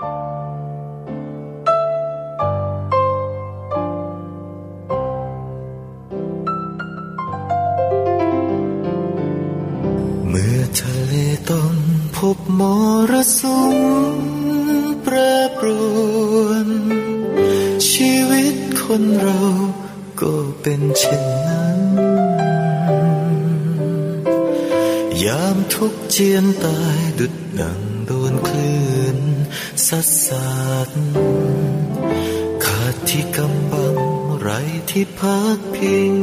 เมื่อทะเลต้องพบมรสุมแปรปรวนชีวิตคนเราก็เป็นเช่นนั้นยามทุกข์เจียนตายดุจดังโดนคลื่นซัดสาดขาดที่กำบังไร้ที่พักพิง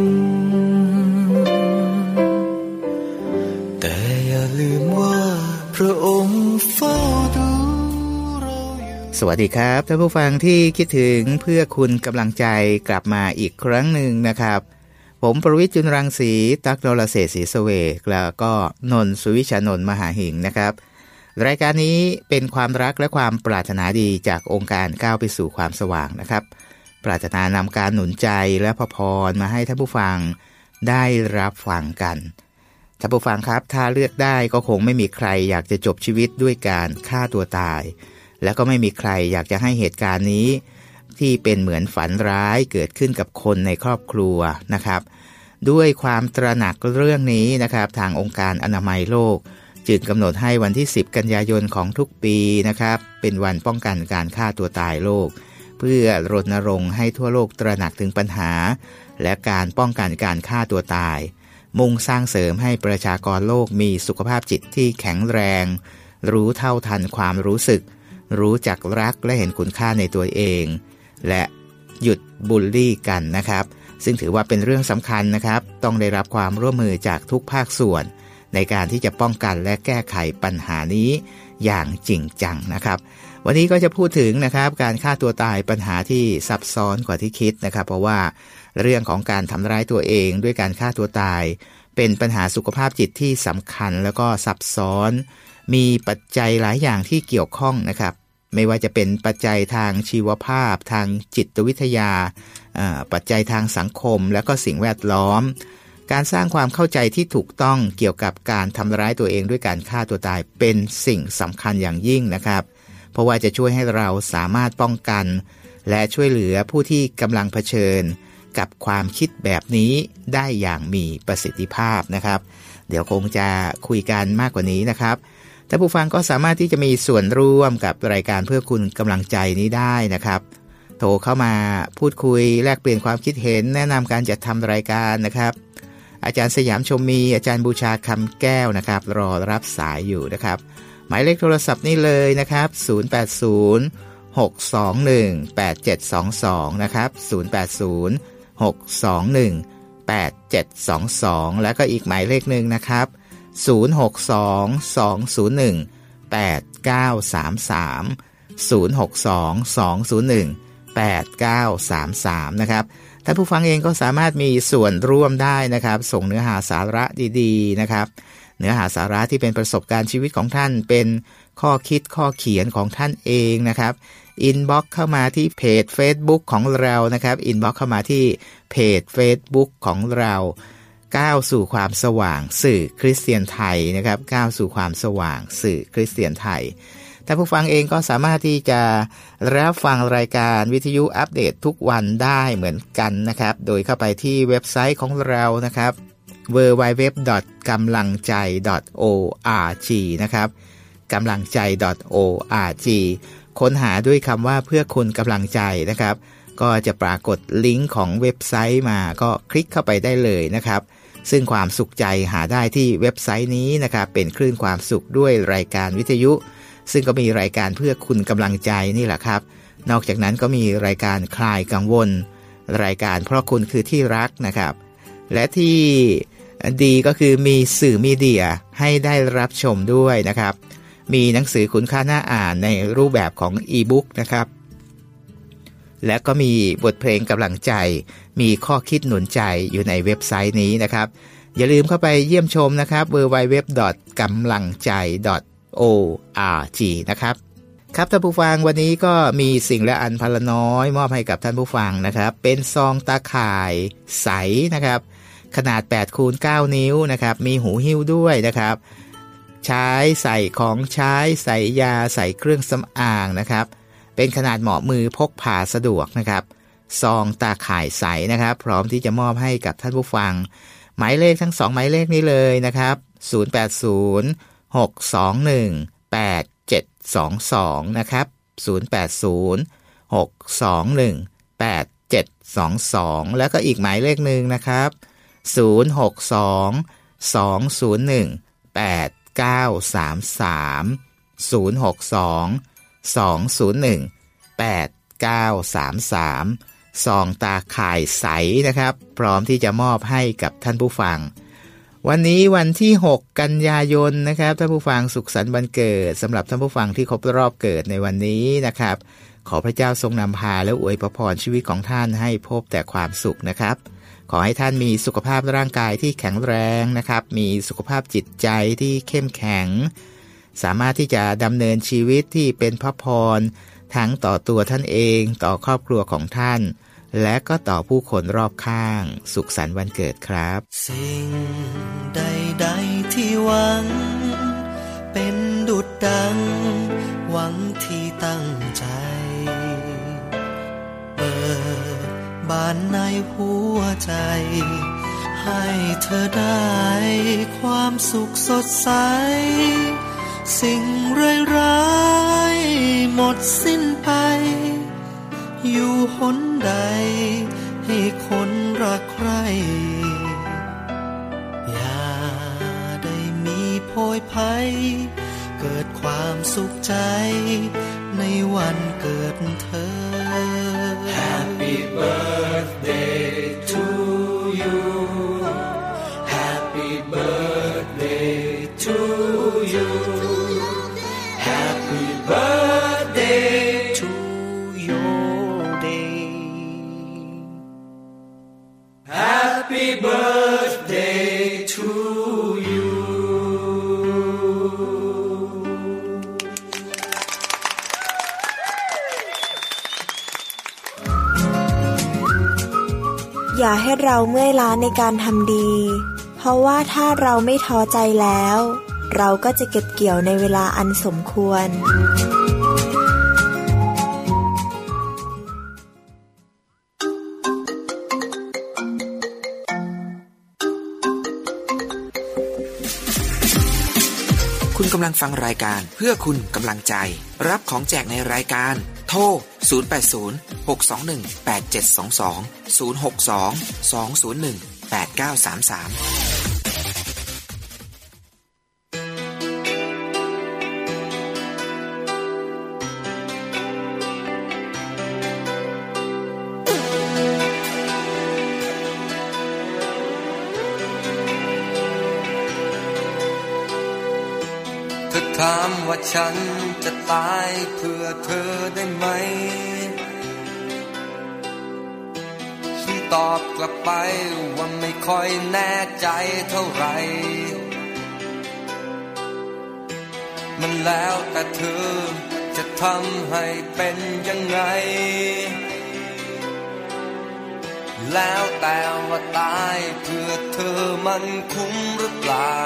แต่อย่าลืมว่าพระองค์เฝ้าดูเราอยู่สวัสดีครับท่านผู้ฟังที่คิดถึงเพื่อคุณกำลังใจกลับมาอีกครั้งหนึ่งนะครับผมประวิตร จุลรังสีตั๊กนรเศรษฐ์ศรีสเวกแล้วก็นนท์ สุวิชานนท์มหาหิงนะครับรายการนี้เป็นความรักและความปรารถนาดีจากองค์การก้าวไปสู่ความสว่างนะครับปรารถนานำการหนุนใจและพระพรมาให้ท่านผู้ฟังได้รับฟังกันท่านผู้ฟังครับถ้าเลือกได้ก็คงไม่มีใครอยากจะจบชีวิตด้วยการฆ่าตัวตายและก็ไม่มีใครอยากจะให้เหตุการณ์นี้ที่เป็นเหมือนฝันร้ายเกิดขึ้นกับคนในครอบครัวนะครับด้วยความตระหนักเรื่องนี้นะครับทางองค์การอนามัยโลกจึงกำหนดให้วันที่10กันยายนของทุกปีนะครับเป็นวันป้องกันการฆ่าตัวตายโลกเพื่อรณรงค์ให้ทั่วโลกตระหนักถึงปัญหาและการป้องกันการฆ่าตัวตายมุ่งสร้างเสริมให้ประชากรโลกมีสุขภาพจิตที่แข็งแรงรู้เท่าทันความรู้สึกรู้จักรักและเห็นคุณค่าในตัวเองและหยุดบูลลี่กันนะครับซึ่งถือว่าเป็นเรื่องสำคัญนะครับต้องได้รับความร่วมมือจากทุกภาคส่วนในการที่จะป้องกันและแก้ไขปัญหานี้อย่างจริงจังนะครับวันนี้ก็จะพูดถึงนะครับการฆ่าตัวตายปัญหาที่ซับซ้อนกว่าที่คิดนะครับเพราะว่าเรื่องของการทำร้ายตัวเองด้วยการฆ่าตัวตายเป็นปัญหาสุขภาพจิตที่สำคัญแล้วก็ซับซ้อนมีปัจจัยหลายอย่างที่เกี่ยวข้องนะครับไม่ว่าจะเป็นปัจจัยทางชีวภาพทางจิตวิทยาปัจจัยทางสังคมและก็สิ่งแวดล้อมการสร้างความเข้าใจที่ถูกต้องเกี่ยวกับการทำร้ายตัวเองด้วยการฆ่าตัวตายเป็นสิ่งสำคัญอย่างยิ่งนะครับเพราะว่าจะช่วยให้เราสามารถป้องกันและช่วยเหลือผู้ที่กำลังเผชิญกับความคิดแบบนี้ได้อย่างมีประสิทธิภาพนะครับเดี๋ยวคงจะคุยกันมากกว่านี้นะครับท่านผู้ฟังก็สามารถที่จะมีส่วนร่วมกับรายการเพื่อคุณกำลังใจนี้ได้นะครับโทรเข้ามาพูดคุยแลกเปลี่ยนความคิดเห็นแนะนำการจัดทำรายการนะครับอาจารย์สยามชมมีอาจารย์บูชาคำแก้วนะครับรอรับสายอยู่นะครับหมายเลขโทรศัพท์นี่เลยนะครับ080-621-8722นะครับ080-621-8722แล้วก็อีกหมายเลขนึงนะครับ062-201-8933 062-201-8933นะครับท่านผู้ฟังเองก็สามารถมีส่วนร่วมได้นะครับส่งเนื้อหาสาระดีๆนะครับเนื้อหาสาระที่เป็นประสบการณ์ชีวิตของท่านเป็นข้อคิดข้อเขียนของท่านเองนะครับอินบ็อกซ์เข้ามาที่เพจ Facebook ของเรานะครับอินบ็อกซ์เข้ามาที่เพจ Facebook ของเราก้าวสู่ความสว่างสื่อคริสเตียนไทยนะครับก้าวสู่ความสว่างสื่อคริสเตียนไทยท่านผู้ฟังเองก็สามารถที่จะรับฟังรายการวิทยุอัปเดตทุกวันได้เหมือนกันนะครับโดยเข้าไปที่เว็บไซต์ของเรานะครับ www.gamlangjai.org นะครับกำลังใจ .org ค้นหาด้วยคำว่าเพื่อคุณกำลังใจนะครับก็จะปรากฏลิงก์ของเว็บไซต์มาก็คลิกเข้าไปได้เลยนะครับซึ่งความสุขใจหาได้ที่เว็บไซต์นี้นะครับเป็นคลื่นความสุขด้วยรายการวิทยุซึ่งก็มีรายการเพื่อคุณกำลังใจนี่แหละครับนอกจากนั้นก็มีรายการคลายกังวลรายการเพราะคุณคือที่รักนะครับและที่ดีก็คือมีสื่อมีเดียให้ได้รับชมด้วยนะครับมีหนังสือคุณค่าน่าอ่านในรูปแบบของอีบุ๊กนะครับและก็มีบทเพลงกำลังใจมีข้อคิดหนุนใจอยู่ในเว็บไซต์นี้นะครับอย่าลืมเข้าไปเยี่ยมชมนะครับ www.gamlangjai.org นะครับครับท่านผู้ฟังวันนี้ก็มีสิ่งละอันพันละน้อยมอบให้กับท่านผู้ฟังนะครับเป็นซองตาข่ายใสนะครับขนาด8x9 นิ้วนะครับมีหูหิ้วด้วยนะครับใช้ใส่ของใช้ใส่ยาใส่เครื่องสำอางนะครับเป็นขนาดเหมาะมือพกพาสะดวกนะครับซองตาข่ายใสนะครับพร้อมที่จะมอบให้กับท่านผู้ฟังหมายเลขทั้ง2หมายเลขนี้เลยนะครับ080-621-8722นะครับ080-621-8722แล้วก็อีกหมายเลขหนึ่งนะครับ062-201-8933 062-201-8933ซองตาข่ายใสนะครับพร้อมที่จะมอบให้กับท่านผู้ฟังวันนี้วันที่6กันยายนนะครับท่านผู้ฟังสุขสันต์วันเกิดสำหรับท่านผู้ฟังที่ครบรอบเกิดในวันนี้นะครับขอพระเจ้าทรงนำพาและอวยพรชีวิตของท่านให้พบแต่ความสุขนะครับขอให้ท่านมีสุขภาพร่างกายที่แข็งแรงนะครับมีสุขภาพจิตใจที่เข้มแข็งสามารถที่จะดำเนินชีวิตที่เป็นพระพรทั้งต่อตัวท่านเองต่อครอบครัวของท่านและก็ต่อผู้คนรอบข้างสุขสันต์วันเกิดครับสิ่งใดๆที่หวังเป็นดุจดังหวังที่ตั้งใจเปิดบานในหัวใจให้เธอได้ความสุขสดใสสิ่งร้ายๆหมดสิ้นไปอยู่หนใดให้คนรักใครอย่าได้มีโพยภัยเกิดความสุขใจในวันเกิดเธอ Happy birthday to you Happy birthday to you Happy birthday to Happy birthday to you อย่าให้เราเมื่อยล้าในการทำดีเพราะว่าถ้าเราไม่ท้อใจแล้วเราก็จะเก็บเกี่ยวในเวลาอันสมควรคุณกำลังฟังรายการเพื่อคุณกำลังใจรับของแจกในรายการโทร080-621-8722 062-201-8933 ถามว่าฉันจะตายเพื่อเธอได้ไหมฉันตอบกลับไปว่าไม่ค่อยแน่ใจเท่าไหร่มันแล้วแต่เธอจะทำให้เป็นยังไงแล้วแต่ว่าตายเพื่อเธอมันคุ้มหรือเปล่า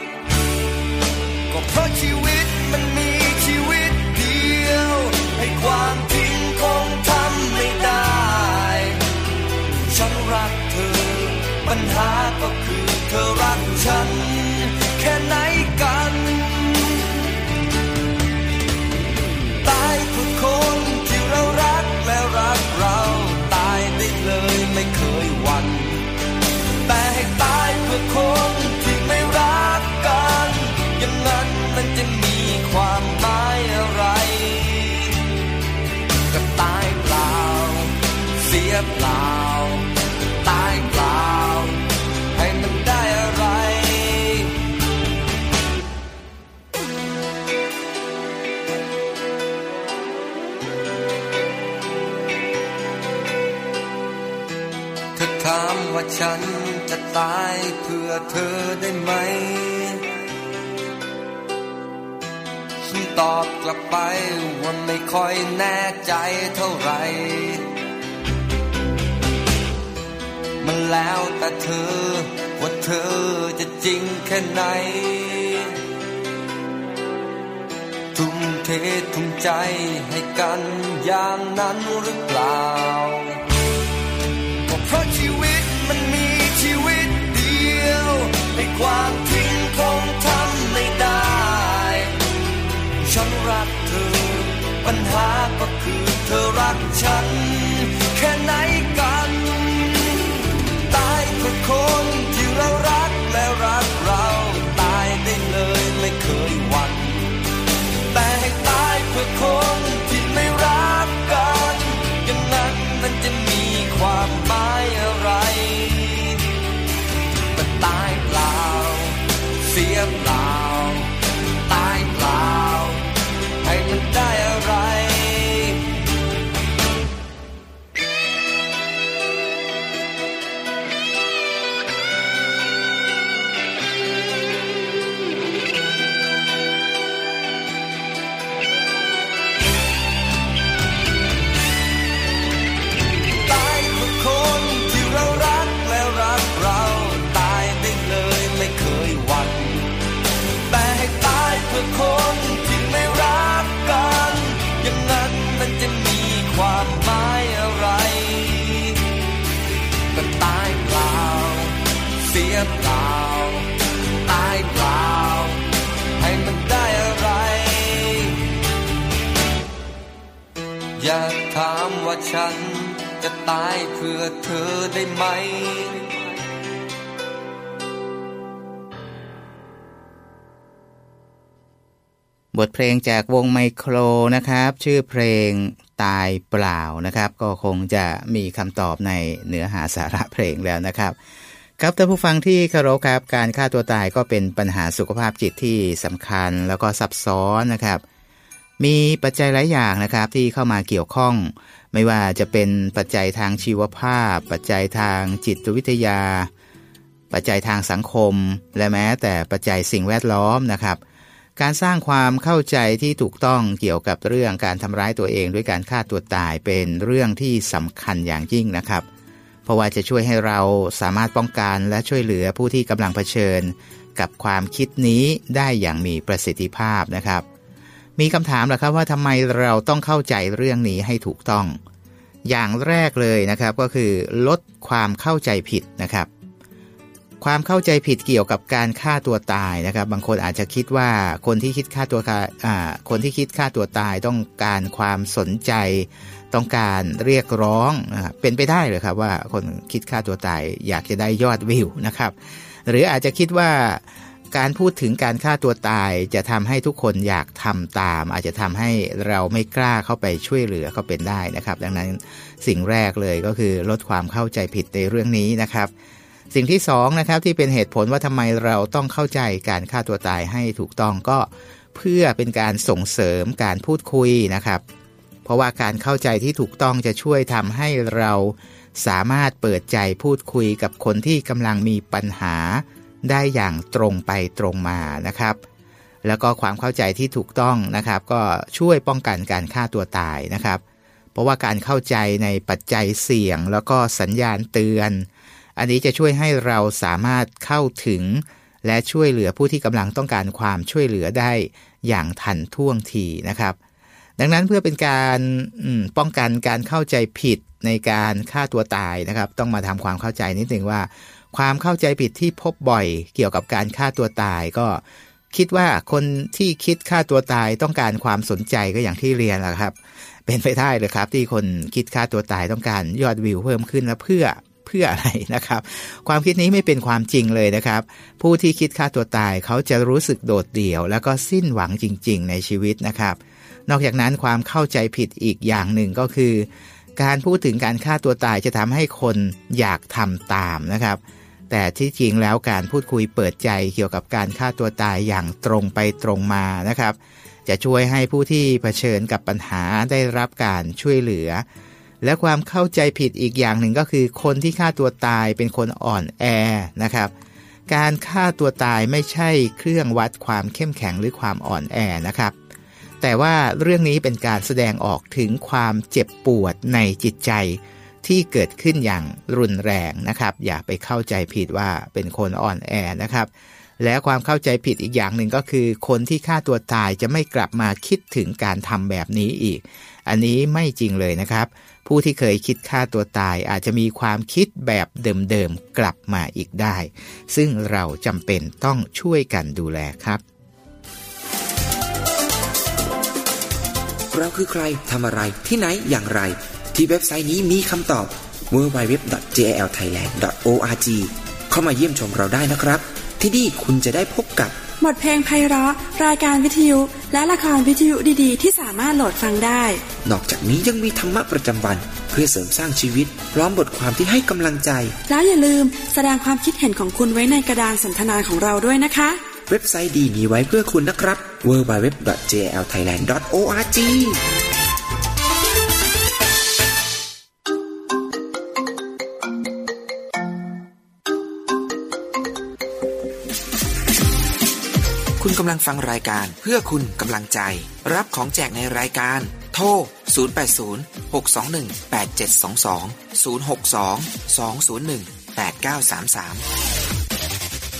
ก็เพราะชีวิตมันมีชีวิตเดียวให้ความทิ้งคงทำไม่ได้ฉันรักเธอปัญหาก็คือเธอรักฉันแค่ไหนกันตายเพื่อคนที่เรารักและรักเราตายได้เลยไม่เคยหวั่นแต่ให้ตายเพื่อคนที่ไม่รักกันอย่างนั้นมันจะมีความหมายอะไรก็ตายเปล่าเสียเปล่าตายเปล่าให้มันได้อะไรเธอถามว่าฉันจะตายเพื่อเธอได้ไหมฉันตอบกลับไปว่าไม่ค่อยแน่ใจเท่าไหร่มันแล้วแต่เธอว่าเธอจะจริงแค่ไหนเททุ่มใจให้กันอย่างนั้นหรือเปล่าก็เพราะชีวิตมันมีชีวิตเดียวในความทิ้งคงทำไม่ได้ฉันรักเธอปัญหาก็คือเธอรักฉันแค่ไหนกันตายเพื่อคนที่เรารักและรักเราตายได้เลยไม่เคยหวั่นแต่ให้ตายเพื่อคนที่ไม่รักกันอย่างนั้นมันจะมีความหมายอะไรมันตายเปล่าเสียเปล่าตายเปล่าให้มันได้อะไรคนที่ไม่รักกันอย่างนั้นมันจะมีความหมายอะไรก็ตายเปล่าเสียเปล่าตายเปล่าให้มันได้อะไรอย่าถามว่าฉันจะตายเพื่อเธอได้ไหมบทเพลงจากวงไมโครนะครับชื่อเพลงตายเปล่านะครับก็คงจะมีคำตอบในเนื้อหาสาระเพลงแล้วนะครับครับท่านผู้ฟังที่เคารพครับการฆ่าตัวตายก็เป็นปัญหาสุขภาพจิตที่สำคัญแล้วก็ซับซ้อนนะครับมีปัจจัยหลายอย่างนะครับที่เข้ามาเกี่ยวข้องไม่ว่าจะเป็นปัจจัยทางชีวภาพปัจจัยทางจิตวิทยาปัจจัยทางสังคมและแม้แต่ปัจจัยสิ่งแวดล้อมนะครับการสร้างความเข้าใจที่ถูกต้องเกี่ยวกับเรื่องการทำร้ายตัวเองด้วยการฆ่าตัวตายเป็นเรื่องที่สำคัญอย่างยิ่งนะครับเพราะว่าจะช่วยให้เราสามารถป้องกันและช่วยเหลือผู้ที่กำลังเผชิญกับความคิดนี้ได้อย่างมีประสิทธิภาพนะครับมีคำถามเหรอครับว่าทำไมเราต้องเข้าใจเรื่องนี้ให้ถูกต้องอย่างแรกเลยนะครับก็คือลดความเข้าใจผิดนะครับความเข้าใจผิดเกี่ยวกับการฆ่าตัวตายนะครับบางคนอาจจะคิดว่าคนที่คิดฆ่าตัวตายต้องการความสนใจต้องการเรียกร้องเป็นไปได้เลยครับว่าคนคิดฆ่าตัวตายอยากจะได้ยอดวิวนะครับหรืออาจจะคิดว่าการพูดถึงการฆ่าตัวตายจะทำให้ทุกคนอยากทำตามอาจจะทำให้เราไม่กล้าเข้าไปช่วยเหลือก็เป็นได้นะครับดังนั้นสิ่งแรกเลยก็คือลดความเข้าใจผิดในเรื่องนี้นะครับสิ่งที่สองนะครับที่เป็นเหตุผลว่าทำไมเราต้องเข้าใจการฆ่าตัวตายให้ถูกต้องก็เพื่อเป็นการส่งเสริมการพูดคุยนะครับเพราะว่าการเข้าใจที่ถูกต้องจะช่วยทำให้เราสามารถเปิดใจพูดคุยกับคนที่กำลังมีปัญหาได้อย่างตรงไปตรงมานะครับแล้วก็ความเข้าใจที่ถูกต้องนะครับก็ช่วยป้องกันการฆ่าตัวตายนะครับเพราะว่าการเข้าใจในปัจจัยเสี่ยงแล้วก็สัญญาณเตือนอันนี้จะช่วยให้เราสามารถเข้าถึงและช่วยเหลือผู้ที่กำลังต้องการความช่วยเหลือได้อย่างทันท่วงทีนะครับดังนั้นเพื่อเป็นการป้องกันการเข้าใจผิดในการฆ่าตัวตายนะครับต้องมาทำความเข้าใจนิดนึงว่าความเข้าใจผิดที่พบบ่อยเกี่ยวกับการฆ่าตัวตายก็คิดว่าคนที่คิดฆ่าตัวตายต้องการความสนใจก็อย่างที่เรียนแหละครับเป็นไปได้เลยครับที่คนคิดฆ่าตัวตายต้องการยอดวิวเพิ่มขึ้นแล้วเพื่ออะไรนะครับความคิดนี้ไม่เป็นความจริงเลยนะครับผู้ที่คิดฆ่าตัวตายเขาจะรู้สึกโดดเดี่ยวแล้วก็สิ้นหวังจริงๆในชีวิตนะครับนอกจากนั้นความเข้าใจผิดอีกอย่างหนึ่งก็คือการพูดถึงการฆ่าตัวตายจะทำให้คนอยากทำตามนะครับแต่ที่จริงแล้วการพูดคุยเปิดใจเกี่ยวกับการฆ่าตัวตายอย่างตรงไปตรงมานะครับจะช่วยให้ผู้ที่เผชิญกับปัญหาได้รับการช่วยเหลือและความเข้าใจผิดอีกอย่างหนึ่งก็คือคนที่ฆ่าตัวตายเป็นคนอ่อนแอนะครับการฆ่าตัวตายไม่ใช่เครื่องวัดความเข้มแข็งหรือความอ่อนแอนะครับแต่ว่าเรื่องนี้เป็นการแสดงออกถึงความเจ็บปวดในจิตใจที่เกิดขึ้นอย่างรุนแรงนะครับอย่าไปเข้าใจผิดว่าเป็นคนอ่อนแอนะครับและความเข้าใจผิดอีกอย่างหนึ่งก็คือคนที่ฆ่าตัวตายจะไม่กลับมาคิดถึงการทำแบบนี้อีกอันนี้ไม่จริงเลยนะครับผู้ที่เคยคิดฆ่าตัวตายอาจจะมีความคิดแบบเดิมๆกลับมาอีกได้ซึ่งเราจำเป็นต้องช่วยกันดูแลครับเราคือใครทำอะไรที่ไหนอย่างไรที่เว็บไซต์นี้มีคำตอบ www.jlthailand.org เข้ามาเยี่ยมชมเราได้นะครับที่นี่คุณจะได้พบกับบทเพลงไพเราะรายการวิทยุและละครวิทยุดีๆที่สามารถโหลดฟังได้นอกจากนี้ยังมีธรรมะประจำวันเพื่อเสริมสร้างชีวิตพร้อมบทความที่ให้กำลังใจแล้วอย่าลืมแสดงความคิดเห็นของคุณไว้ในกระดานสนทนาของเราด้วยนะคะเว็บไซต์ดีมีไว้เพื่อคุณนะครับ www.jlthailand.orgคุณกำลังฟังรายการเพื่อคุณกำลังใจรับของแจกในรายการโทร080-621-8722 062-201-8933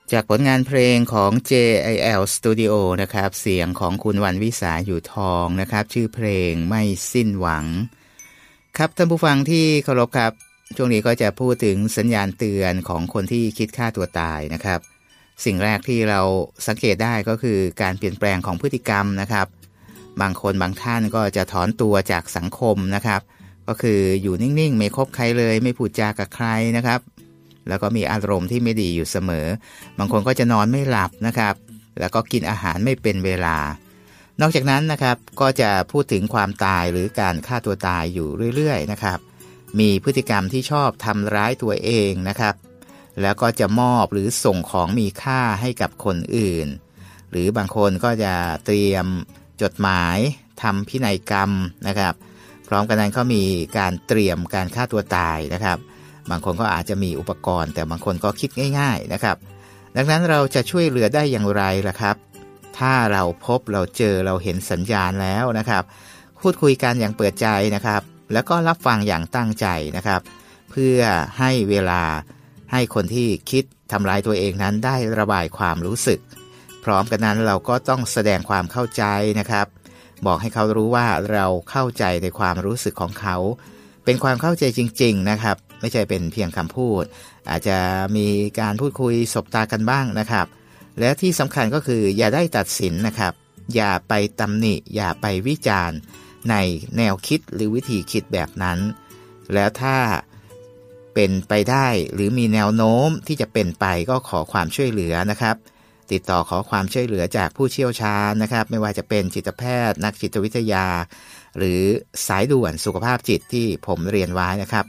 จากผลงานเพลงของ JIL Studio นะครับเสียงของคุณวรรณวิสาอยู่ทองนะครับชื่อเพลงไม่สิ้นหวังครับท่านผู้ฟังที่เคารพครับช่วงนี้ก็จะพูดถึงสัญญาณเตือนของคนที่คิดฆ่าตัวตายนะครับสิ่งแรกที่เราสังเกตได้ก็คือการเปลี่ยนแปลงของพฤติกรรมนะครับบางคนบางท่านก็จะถอนตัวจากสังคมนะครับก็คืออยู่นิ่งๆไม่คบใครเลยไม่พูดจากับใครนะครับแล้วก็มีอารมณ์ที่ไม่ดีอยู่เสมอบางคนก็จะนอนไม่หลับนะครับแล้วก็กินอาหารไม่เป็นเวลานอกจากนั้นนะครับก็จะพูดถึงความตายหรือการฆ่าตัวตายอยู่เรื่อยๆนะครับมีพฤติกรรมที่ชอบทำร้ายตัวเองนะครับแล้วก็จะมอบหรือส่งของมีค่าให้กับคนอื่นหรือบางคนก็จะเตรียมจดหมายทำพินัยกรรมนะครับพร้อมกันนั้นก็มีการเตรียมการฆ่าตัวตายนะครับบางคนก็อาจจะมีอุปกรณ์แต่บางคนก็คิดง่ายๆนะครับดังนั้นเราจะช่วยเหลือได้อย่างไรล่ะครับถ้าเราพบเราเจอเราเห็นสัญญาณแล้วนะครับพูดคุยกันอย่างเปิดใจนะครับแล้วก็รับฟังอย่างตั้งใจนะครับเพื่อให้เวลาให้คนที่คิดทำร้ายตัวเองนั้นได้ระบายความรู้สึกพร้อมกันนั้นเราก็ต้องแสดงความเข้าใจนะครับบอกให้เขารู้ว่าเราเข้าใจในความรู้สึกของเขาเป็นความเข้าใจจริงๆนะครับไม่ใช่เป็นเพียงคำพูดอาจจะมีการพูดคุยสบตากันบ้างนะครับและที่สำคัญก็คืออย่าได้ตัดสินนะครับอย่าไปตำหนิอย่าไปวิจารณ์ในแนวคิดหรือวิธีคิดแบบนั้นแล้วถ้าเป็นไปได้หรือมีแนวโน้มที่จะเป็นไปก็ขอความช่วยเหลือนะครับติดต่อขอความช่วยเหลือจากผู้เชี่ยวชาญนะครับไม่ว่าจะเป็นจิตแพทย์นักจิตวิทยาหรือสายด่วนสุขภาพจิตที่ผมเรียนไว้นะครับ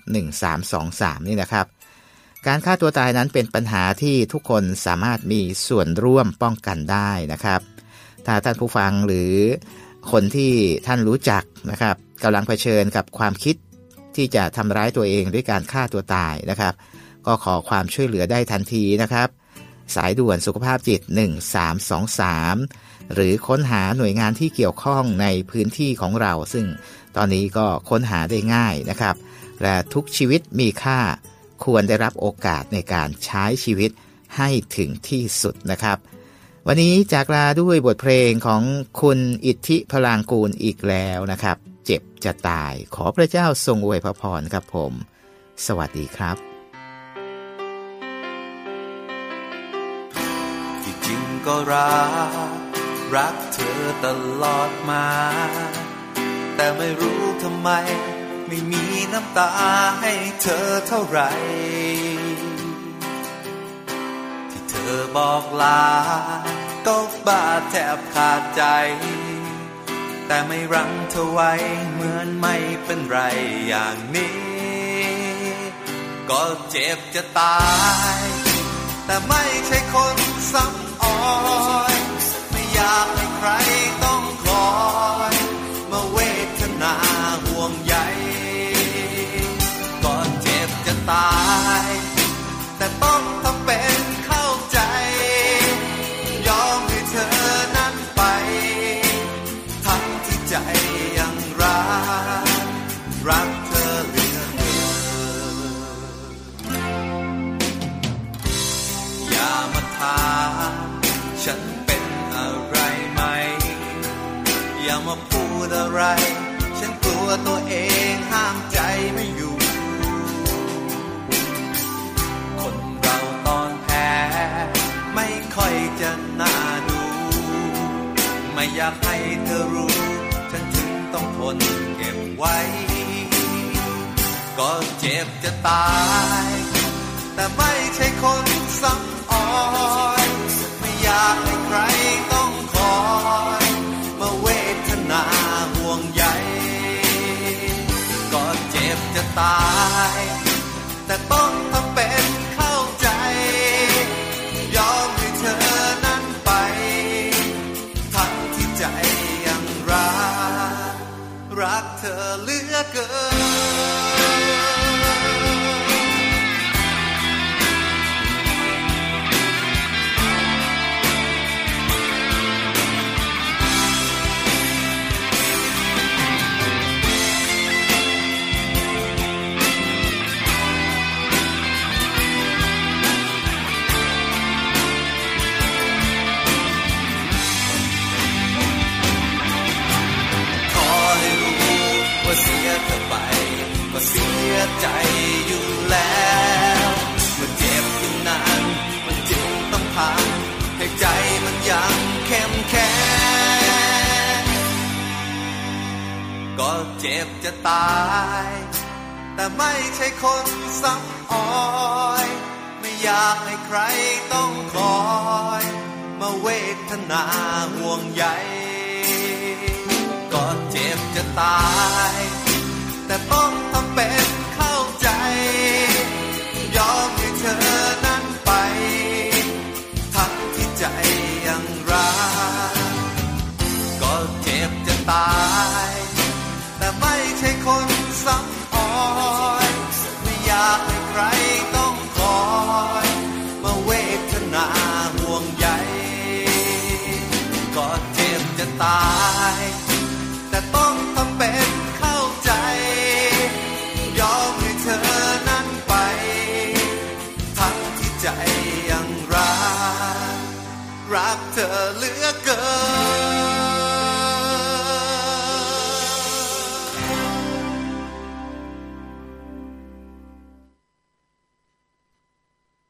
1323นี่นะครับการฆ่าตัวตายนั้นเป็นปัญหาที่ทุกคนสามารถมีส่วนร่วมป้องกันได้นะครับถ้าท่านผู้ฟังหรือคนที่ท่านรู้จักนะครับกำลังเผชิญกับความคิดที่จะทำร้ายตัวเองด้วยการฆ่าตัวตายนะครับก็ขอความช่วยเหลือได้ทันทีนะครับสายด่วนสุขภาพจิต1323หรือค้นหาหน่วยงานที่เกี่ยวข้องในพื้นที่ของเราซึ่งตอนนี้ก็ค้นหาได้ง่ายนะครับและทุกชีวิตมีค่าควรได้รับโอกาสในการใช้ชีวิตให้ถึงที่สุดนะครับวันนี้จากลาด้วยบทเพลงของคุณอิทธิพลางกูลอีกแล้วนะครับเจ็บจะตายขอพระเจ้าทรงอวยพรครับผมสวัสดีครับที่จริงก็รักเธอตลอดมาแต่ไม่รู้ทำไมไม่มีน้ำตาให้เธอเท่าไหร่ที่เธอบอกลาก็บาดแทบขาดใจแต่ไม่รั้งเธอไว้เหมือนไม่เป็นไรอย่างนี้ก็เจ็บจะตายแต่ไม่ใช่คนซ้ำอ้อยไม่อยากให้ใครต้องคอยมาเวทนาห่วงใยก็เจ็บจะตายแต่ต้องทำเป็นเข้าใจยอมให้เธอนั้นไปทั้งที่ใจยังรักเธอเหลือเกินอย่ามาถามฉันเป็นอะไรไหมอย่ามาพูดอะไรฉันกลัวตัวเองห้ามใจไม่อยู่คนเราตอนแพ้ไม่ค่อยจะน่าดูไม่อยากให้เธอรู้ฉันถึงต้องทนเก็บไว้ก็เจ็บจะตายแต่ไม่ใช่คนซ้ำอ้อยไม่อยากให้ใครต้องคอยมาเวทนาห่วงใยก็เจ็บจะตายแต่ต้องทำเป็นเข้าใจยอมให้เธอนั้นไปทั้งที่ใจยังรักเธอเหลือเกินว่าเสียเธอไปก็เสียใจอยู่แล้วมันเจ็บอยู่นานมันจึงต้องผ่านให้ใจมันยังเข้มแข็งก็เจ็บจะตายแต่ไม่ใช่คนซ้ำอ้อยไม่อยากให้ใครต้องคอยมาเวทนาห่วงใยก็เจ็บจะตายแต่ต้องทำเป็นเข้าใจยอมให้เธอนั้นไปทั้งที่ใจยังรักก็เจ็บจะตายแต่ไม่ใช่คนซ้ำอ้อยไม่อยากให้ใครต้องคอยมาเวทนาห่วงใยก็เจ็บจะตายแต่ต้องทำเป็นเข้าใจยอมให้เธอนั้นไปทั้งที่ใจยังรักเธอเหลือเกิน